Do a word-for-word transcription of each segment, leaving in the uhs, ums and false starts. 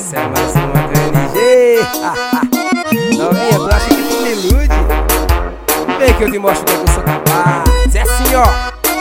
Essa é mais uma do N G. Novinha, tu acha que tu me ilude? Vem que eu te mostro que eu sou capaz. É assim, ó.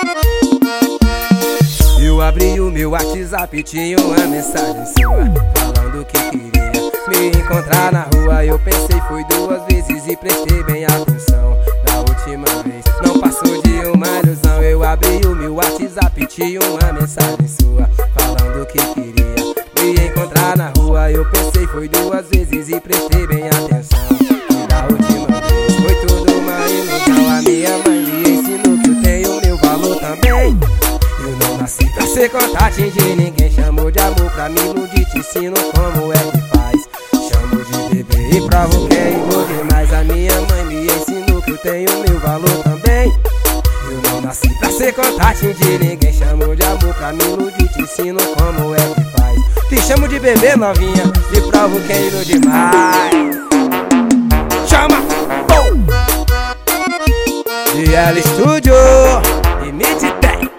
Eu abri o meu WhatsApp, tinha uma mensagem sua falando que queria me encontrar na rua. Eu pensei, foi duas vezes e prestei bem atenção. Da última vez não passou de uma ilusão. Eu abri o meu WhatsApp, tinha uma mensagem sua falando que queria me encontrar na rua. Eu pensei, foi duas vezes e prestei bem atenção. E da última vez foi tudo uma ilusão. A minha mãe me ensinou que eu tenho meu valor também. Eu não nasci pra ser contato de ninguém. Chamou de amor pra me iludir, te ensino como é que faz. Chamo de bebê e provo que é iludir. Mas a minha mãe me ensinou que eu tenho meu valor também. Eu não nasci pra ser contato de ninguém. Chamo de amor pra me iludir, te ensino como é que faz. Te chamo de bebê, novinha, te provo que é iludir mais. Chama! Bom! D L Studio e Mid Tech.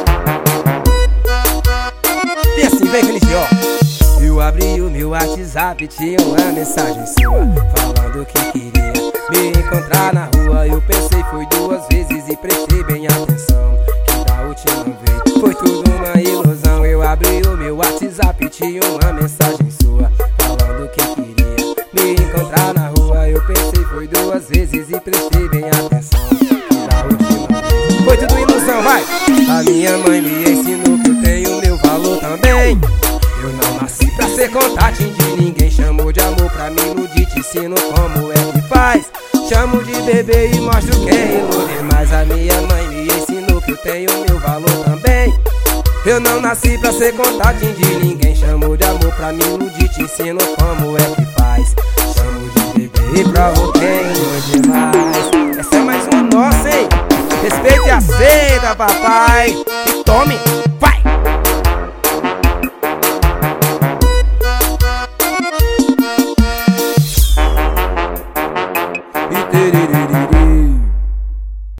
E assim vem N G, ó. Eu abri o meu WhatsApp, tinha uma mensagem sua falando que queria me encontrar na rua. Eu pensei, foi duas vezes e prestei bem atenção. Que da última vez foi tudo uma ilusão. Eu abri o meu WhatsApp, tinha uma mensagem sua falando que queria me encontrar na rua. Eu pensei, foi duas vezes e prestei bem atenção. Que da última vez foi tudo ilusão, vai! A minha mãe me ensinou que eu tenho meu valor também. Eu não nasci pra ser contato de ninguém. Chamou de amor pra me iludir, te ensino como é que faz. Chamo de bebê e mostro quem é iludir. Mas a minha mãe me ensinou que eu tenho meu valor também. Eu não nasci pra ser contato de ninguém. Chamou de amor pra me iludir, te ensino como é que faz. Chamo de bebê e provo quem ilude mais. Essa é mais uma nossa, hein? Respeita e aceita, papai. E tome!